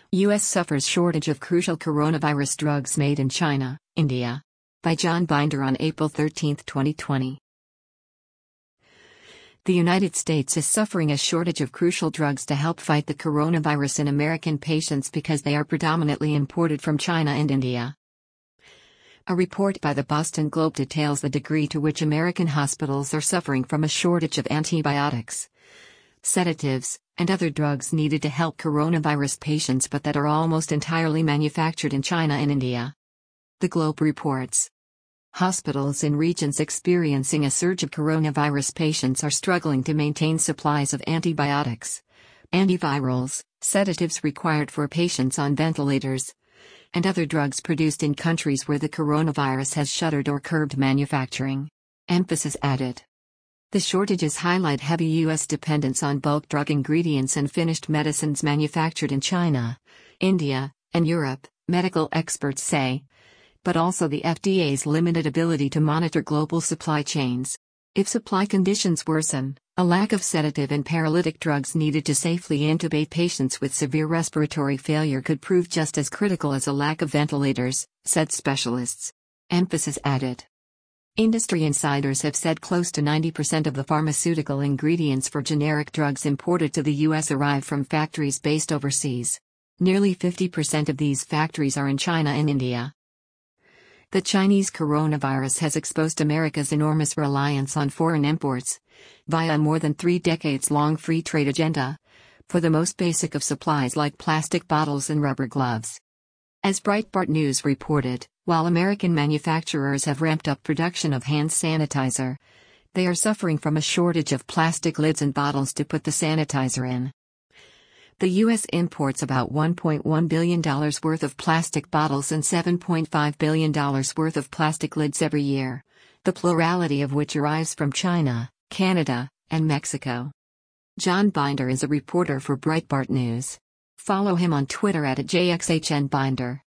U.S. suffers shortage of crucial coronavirus drugs made in China, India. By John Binder on April 13, 2020. The United States is suffering a shortage of crucial drugs to help fight the coronavirus in American patients because they are predominantly imported from China and India. A report by the Boston Globe details the degree to which American hospitals are suffering from a shortage of antibiotics, sedatives, and other drugs needed to help coronavirus patients but that are almost entirely manufactured in China and India. The Globe reports. Hospitals in regions experiencing a surge of coronavirus patients are struggling to maintain supplies of antibiotics, antivirals, sedatives required for patients on ventilators, and other drugs produced in countries where the coronavirus has shuttered or curbed manufacturing. Emphasis added. The shortages highlight heavy U.S. dependence on bulk drug ingredients and finished medicines manufactured in China, India, and Europe, medical experts say, but also the FDA's limited ability to monitor global supply chains. If supply conditions worsen, a lack of sedative and paralytic drugs needed to safely intubate patients with severe respiratory failure could prove just as critical as a lack of ventilators, said specialists. Emphasis added. Industry insiders have said close to 90% of the pharmaceutical ingredients for generic drugs imported to the U.S. arrive from factories based overseas. Nearly 50% of these factories are in China and India. The Chinese coronavirus has exposed America's enormous reliance on foreign imports, via a more than 3 decades-long free trade agenda, for the most basic of supplies like plastic bottles and rubber gloves. As Breitbart News reported, while American manufacturers have ramped up production of hand sanitizer, they are suffering from a shortage of plastic lids and bottles to put the sanitizer in. The U.S. imports about $1.1 billion worth of plastic bottles and $7.5 billion worth of plastic lids every year, the plurality of which arrives from China, Canada, and Mexico. John Binder is a reporter for Breitbart News. Follow him on Twitter @JXHNBinder.